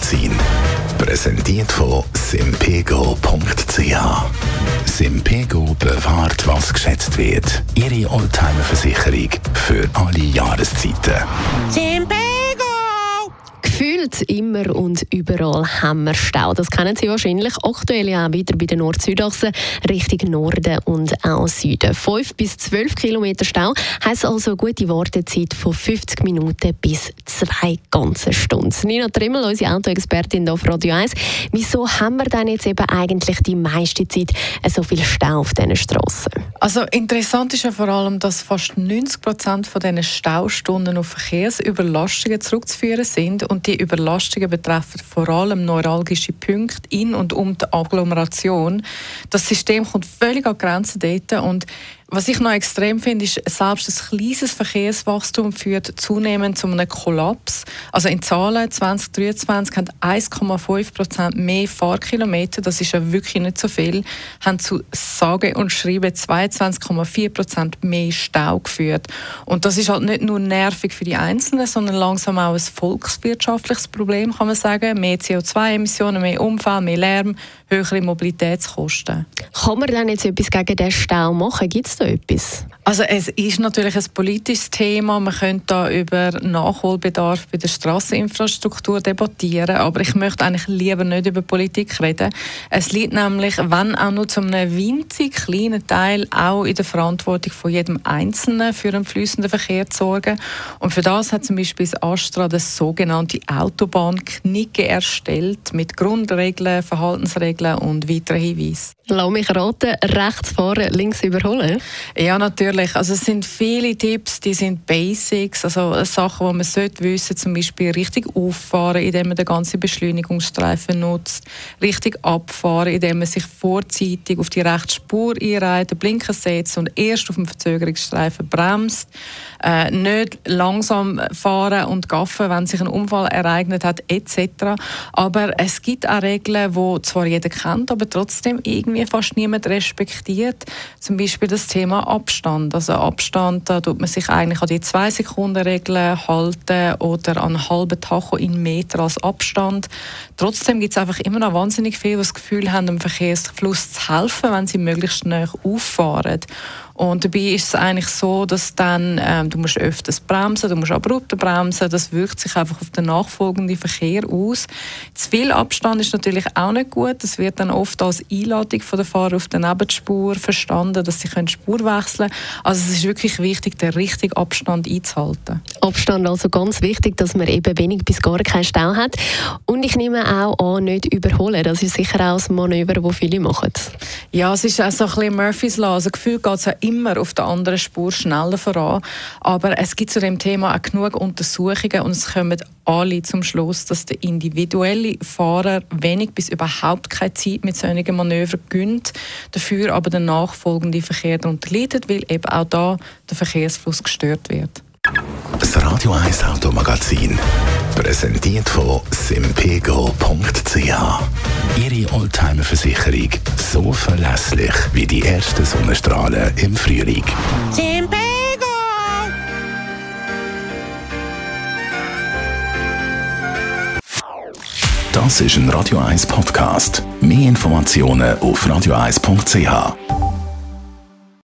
Automagazin. Präsentiert von simpego.ch. Simpego bewahrt, was geschätzt wird. Ihre Oldtimer-Versicherung für alle Jahreszeiten. Simpego! Gefühlt immer und überall haben wir Stau. Das kennen Sie wahrscheinlich. Aktuell ja auch wieder bei der Nord-Süd-Achse Richtung Norden und auch Süden. 5 bis 12 Kilometer Stau heisst also eine gute Wartezeit von 50 Minuten bis 2 ganze Stunden. Nina Trimmel, unsere Autoexpertin hier auf Radio 1. Wieso haben wir denn jetzt eben eigentlich die meiste Zeit so viel Stau auf diesen Strassen? Also interessant ist ja vor allem, dass fast 90% von diesen Staustunden auf Verkehrsüberlastungen zurückzuführen sind. Und die Überlastungen betreffen vor allem neuralgische Punkte in und um die Agglomeration. Das System kommt völlig an Grenzen dort. Und was ich noch extrem finde, ist, selbst ein kleines Verkehrswachstum führt zunehmend zu einem Kollaps. Also in Zahlen 2023 haben 1,5% mehr Fahrkilometer, das ist ja wirklich nicht so viel, haben zu sage und schreibe 22,4% mehr Stau geführt. Und das ist halt nicht nur nervig für die Einzelnen, sondern langsam auch ein volkswirtschaftliches Problem, kann man sagen. Mehr CO2-Emissionen, mehr Unfälle, mehr Lärm, höhere Mobilitätskosten. Kann man denn jetzt etwas gegen den Stau machen? Gibt es da etwas? Also es ist natürlich ein politisches Thema. Man könnte da über Nachholbedarf bei der Strasseninfrastruktur debattieren, aber ich möchte eigentlich lieber nicht über Politik reden. Es liegt nämlich, wenn auch nur zu einem winzig kleinen Teil, auch in der Verantwortung von jedem Einzelnen für einen fließenden Verkehr zu sorgen. Und für das hat zum Beispiel das ASTRA das sogenannte Autobahnknicken erstellt, mit Grundregeln, Verhaltensregeln und weiteren Hinweisen. Lass mich raten, rechts fahren, links überholen? Ja, natürlich. Also es sind viele Tipps, die sind Basics, also Sachen, die man sollte wissen, zum Beispiel richtig auffahren, indem man den ganzen Beschleunigungsstreifen nutzt, richtig abfahren, indem man sich vorzeitig auf die rechte Spur einreiht, den Blinker setzt und erst auf dem Verzögerungsstreifen bremst, nicht langsam fahren und gaffen, wenn sich ein Unfall ereignet hat, etc. Aber es gibt auch Regeln, die zwar jeder kennt, aber trotzdem irgendwie fast niemand respektiert. Zum Beispiel das Thema Abstand. Also Abstand, da tut man sich eigentlich an die 2-Sekunden-Regel halten oder an einen halben Tacho in Meter als Abstand. Trotzdem gibt es einfach immer noch wahnsinnig viele, die das Gefühl haben, dem Verkehrsfluss zu helfen, wenn sie möglichst schnell auffahren. Und dabei ist es eigentlich so, dass dann du musst öfters bremsen, du musst abrupter bremsen. Das wirkt sich einfach auf den nachfolgenden Verkehr aus. Zu viel Abstand ist natürlich auch nicht gut. Das wird dann oft als Einladung von der Fahrer auf der Nebenspur verstanden, dass sie Spur wechseln können. Also es ist wirklich wichtig, den richtigen Abstand einzuhalten. Abstand also ganz wichtig, dass man eben wenig bis gar keinen Stau hat. Und ich nehme auch an, nicht überholen. Das ist sicher auch ein Manöver, das viele machen. Ja, es ist auch so ein bisschen Murphy's Law. Also gefühlt geht es ja immer auf der anderen Spur schneller voran. Aber es gibt zu dem Thema auch genug Untersuchungen und es kommen alle zum Schluss, dass der individuelle Fahrer wenig bis überhaupt keine Zeit mit solchen Manövern gönnt, dafür aber der nachfolgende Verkehr darunter leidet, weil eben auch da der Verkehrsfluss gestört wird. Das Radio 1 Automagazin, präsentiert von simpego.ch. Ihre Oldtimer-Versicherung, so verlässlich wie die ersten Sonnenstrahlen im Frühling. Simpego! Das ist ein Radio 1 Podcast. Mehr Informationen auf radio1.ch.